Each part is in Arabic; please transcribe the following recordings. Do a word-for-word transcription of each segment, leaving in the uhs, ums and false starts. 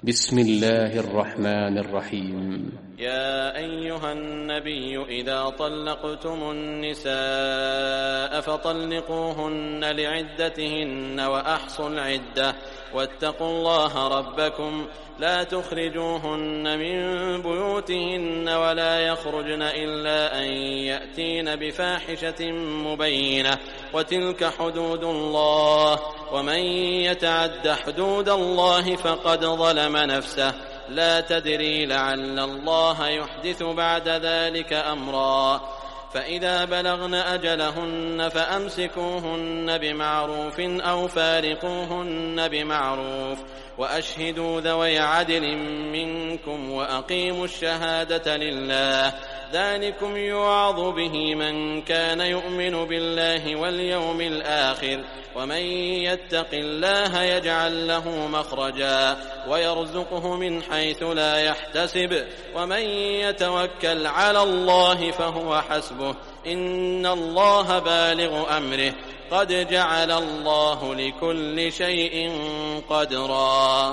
بسم الله الرحمن الرحيم. يا أيها النبي إذا طلقتم النساء فطلقوهن لعدتهن وأحصوا العدة واتقوا الله ربكم لا تخرجوهن من بيوتهن ولا يخرجن إلا أن يأتين بفاحشة مبينة وتلك حدود الله ومن يتعد حدود الله فقد ظلم نفسه لا تدري لعل الله يحدث بعد ذلك أمرا فإذا بلغن أجلهن فأمسكوهن بمعروف أو فارقوهن بمعروف وأشهدوا ذوي عدل منكم وأقيموا الشهادة لله ذلكم يوعظ به من كان يؤمن بالله واليوم الآخر ومن يتق الله يجعل له مخرجا ويرزقه من حيث لا يحتسب ومن يتوكل على الله فهو حسبه إن الله بالغ أمره قد جعل الله لكل شيء قدرا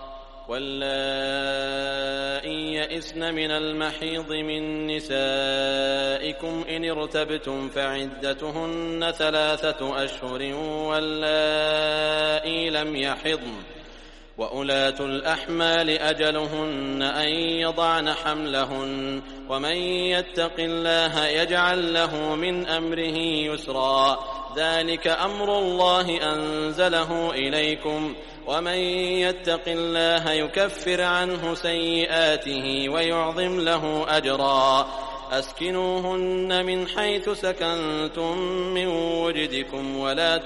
واللائي يئسن من المحيض من نسائكم إن ارتبتم فعدتهن ثلاثة أشهر واللائي لم يحضن وأولاة الأحمال أجلهن أن يضعن حملهن ومن يتق الله يجعل له من أمره يسرا ذلك أمر الله أنزله إليكم ومن يتق الله يكفر عنه سيئاته ويعظم له أجرا أسكنوهن من حيث سكنتم من وجدكم ولا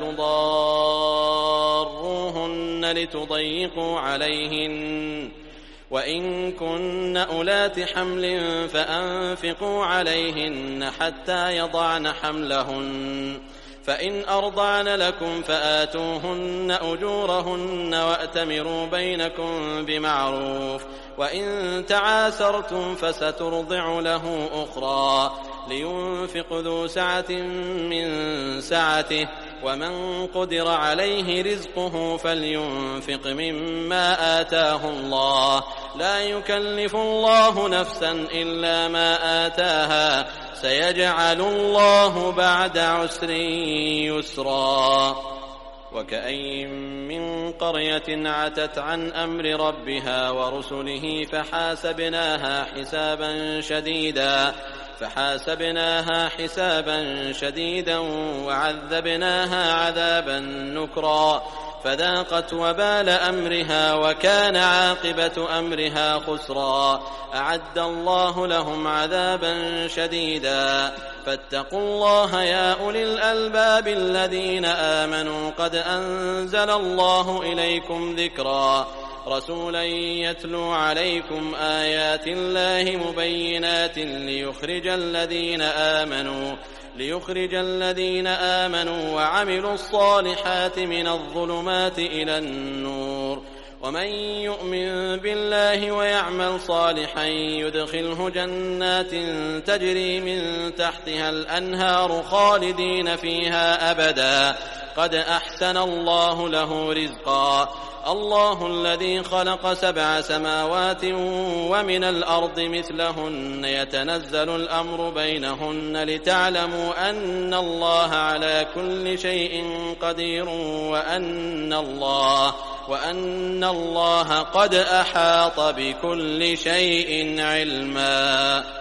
تضاروهن لتضيقوا عليهن وإن كن أولات حمل فأنفقوا عليهن حتى يضعن حملهن فإن أرضعن لكم فآتوهن أجورهن وأتمروا بينكم بمعروف وإن تعاسرتم فسترضع له أخرى لينفق ذو سعة من سعته ومن قدر عليه رزقه فلينفق مما آتاه الله لا يكلف الله نفسا إلا ما آتاها سيجعل الله بعد عسر يسرا وكأين من قرية عتت عن أمر ربها ورسله فحاسبناها حسابا شديدا فحاسبناها حسابا شديدا وعذبناها عذابا نكرا فذاقت وبال أمرها وكان عاقبة أمرها خسرا أعد الله لهم عذابا شديدا فاتقوا الله يا أولي الألباب الذين آمنوا قد أنزل الله إليكم ذكرا رسولا يتلو عليكم آيات الله مبينات ليخرج الذين آمنوا ليخرج الذين آمنوا وعملوا الصالحات من الظلمات إلى النور ومن يؤمن بالله ويعمل صالحا يدخله جنات تجري من تحتها الأنهار خالدين فيها أبدا قد أحسن الله له رزقا الله الذي خلق سبع سماوات ومن الأرض مثلهن يتنزل الأمر بينهن لتعلموا أن الله على كل شيء قدير وأن الله وأن الله قد أحاط بكل شيء علما.